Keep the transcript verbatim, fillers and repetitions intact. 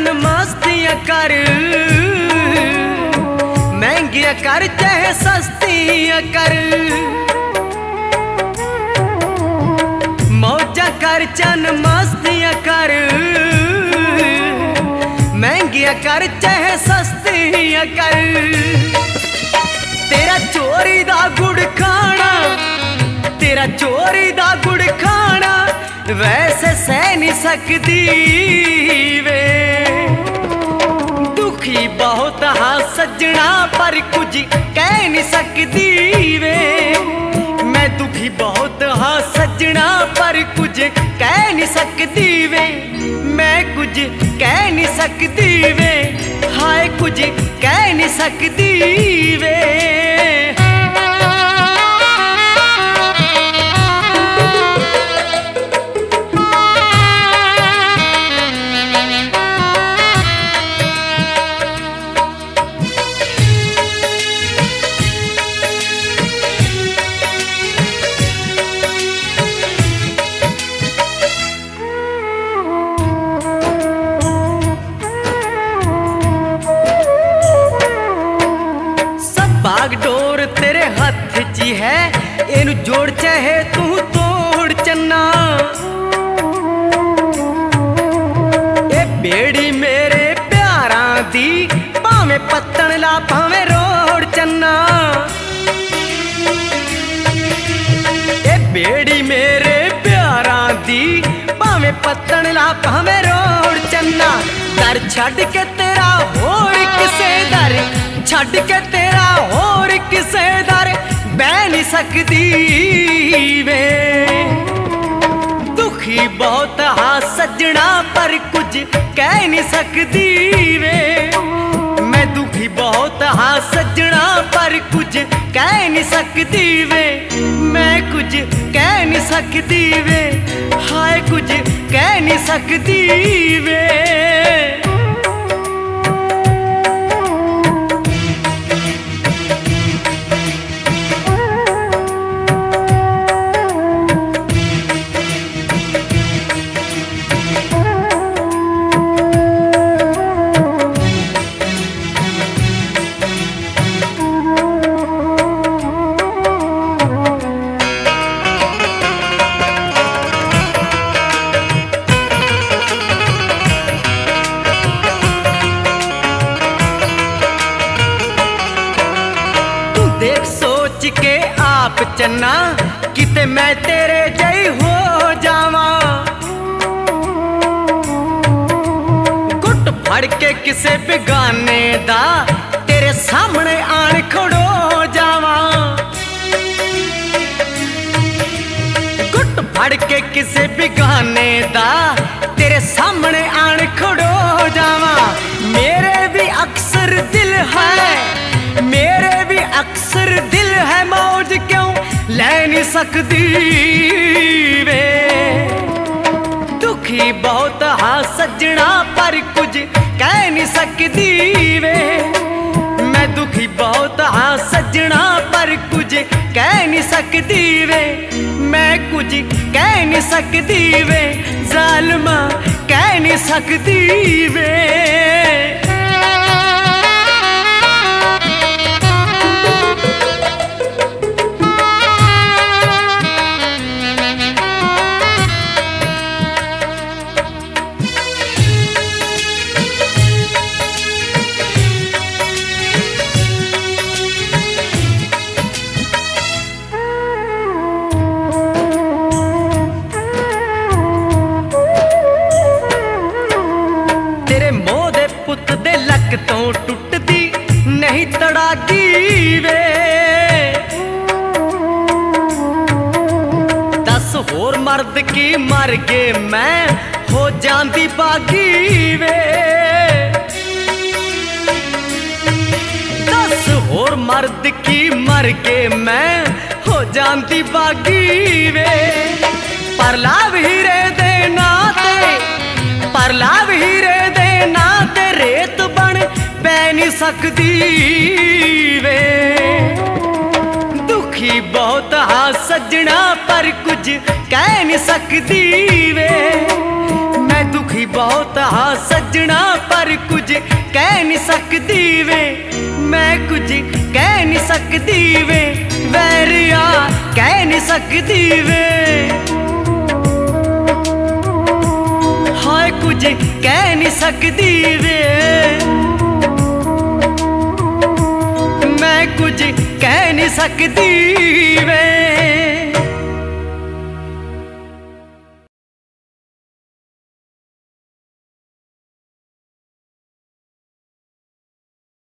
चन मस्तियां कर, महंगियां कर चाहे सस्तियां कर, मौजा कर चन मस्तियां कर, महंगियां कर चाहे सस्तियां कर। तेरा चोरी दा गुड़ खाना, तेरा चोरी दा गुड़ खाना वैसे सह नहीं सकदी वे। दुखी बहुत हाँ सजना पर कुछ कह नहीं सकदी वे। मैं दुखी बहुत हाँ सजना पर कुछ कह नहीं सकदी वे। मैं कुछ कह नहीं सकदी वे, हाय कुछ कह नहीं सकदी वे। बागडोर तेरे हथ ची है, इनू जोड़ चाहे तू तोड़ चन्ना। ए बेड़ी मेरे प्यारा दी भावें पत्तन ला भावें रोड़ चन्ना। ए बेड़ी मेरे प्यारा दी भावें पत्तन ला भावें रोड़ चन्ना। दर छड़ के तेरा होर किसे दर छड़ के तेरा होर किसे दर बह नहीं सकदी वे। दुखी बहुत हाँ सजना पर कुछ कह नहीं सकदी वे। मैं दुखी बहुत हाँ सजना पर कुछ कह नहीं सकदी वे। मैं कुछ कह नहीं सकदी वे, हाय कुछ कह नहीं सकदी वे। देख सोच के आप चन्ना किते मैं तेरे जई हो जावा। गुट फड़ के किसे बेगाने दा तेरे सामने आन खड़ो जावा। गुट फड़ के किसे बेगाने दा तेरे सामने आन खड़ो जावा। मेरे भी अक्सर दिल है, मेरे भी अक्सर दिल है, मौज क्यों ले नहीं सकदी वे। दुखी बहुत हाँ सजना पर कुछ कह नहीं सकदी वे। मैं दुखी बहुत हाँ सजना पर कुछ कह नहीं सकदी वे। मैं कुछ कह नहीं सकदी वे, जालिमा कह नहीं सकदी वे। तो टुटदी नहीं तड़ागी वे। दस होर मर्द की मर के मैं हो जांदी बागी वे। दस होर मर्द की मर के मैं हो जांदी बागी वे। पर लाभ हीरे दे नाते, पर लाभ हीरे दे नाते रेत बन पै नहीं सकदी वे। दुखी बहुत हाँ सजना पर कुछ कह नहीं सकदी वे। मैं दुखी बहुत हाँ सजना पर नहीं सकदी वे, मैं कुछ कह नहीं सकदी वे, वैरिया कह नहीं सकदी वे। हाय कुछ कह नहीं सकदी वे, मैं कुछ कह नहीं सकदी वे।